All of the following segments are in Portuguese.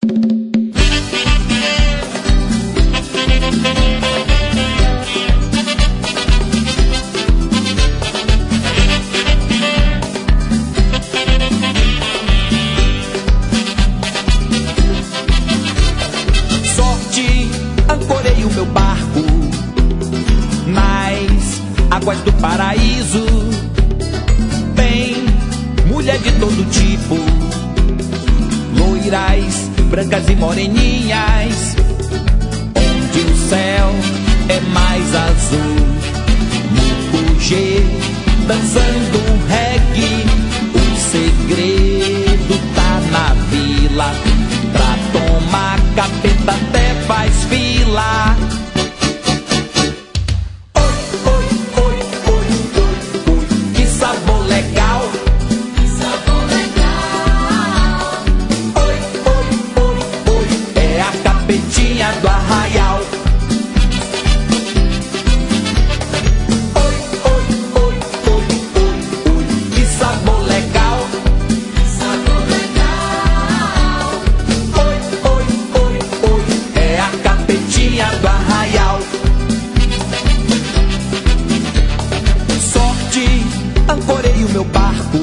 Ancorei o meu barco nas águas do paraíso. Tem mulher de todo tipo, loiras, brancas e moreninhas, onde o céu é mais azul. Mucugê dançando um reggae, o segredo tá na vila. Pra tomar capeta até faz fila. Oi, oi, oi, oi, oi, oi, que sabor legal. Que sabor legal. Oi, oi, oi, oi, é a capetinha do arraial. Oi, oi, oi, oi, oi, oi, que sabor legal. Que sabor legal. Oi, oi, oi, oi, é a capetinha do arraial. Sorte, ancorei o meu barco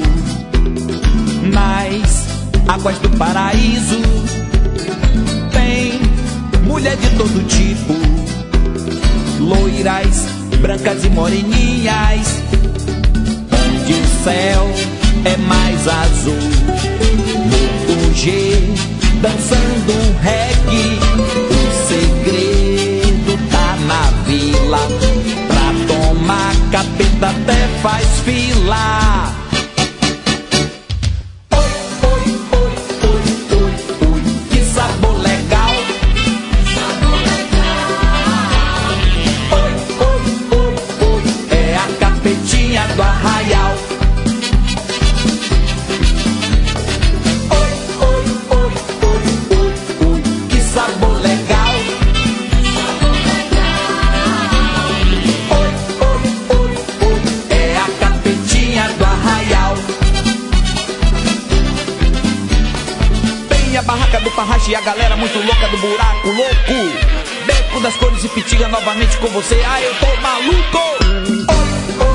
nas águas do paraíso. Tem mulher de todo tipo, loiras, brancas e moreninhas, onde o céu é mais azul. Mucugê dançando um reggae, o segredo tá na vila. Pra tomar capeta até faz fila. Oi, oi, oi, oi, oi, oi, que sabor legal. Que sabor legal. Oi, oi, oi, oi, é a capetinha do arraial. Oi, oi, oi, oi, oi, oi, que sabor legal. Que sabor legal. Oi, oi, oi, oi, é a capetinha do arraial. Tem a barraca do Parrache e a galera muito louca do buraco louco. Beco das cores e Pitiga novamente com você. Ah, eu tô maluco. Oi, oi.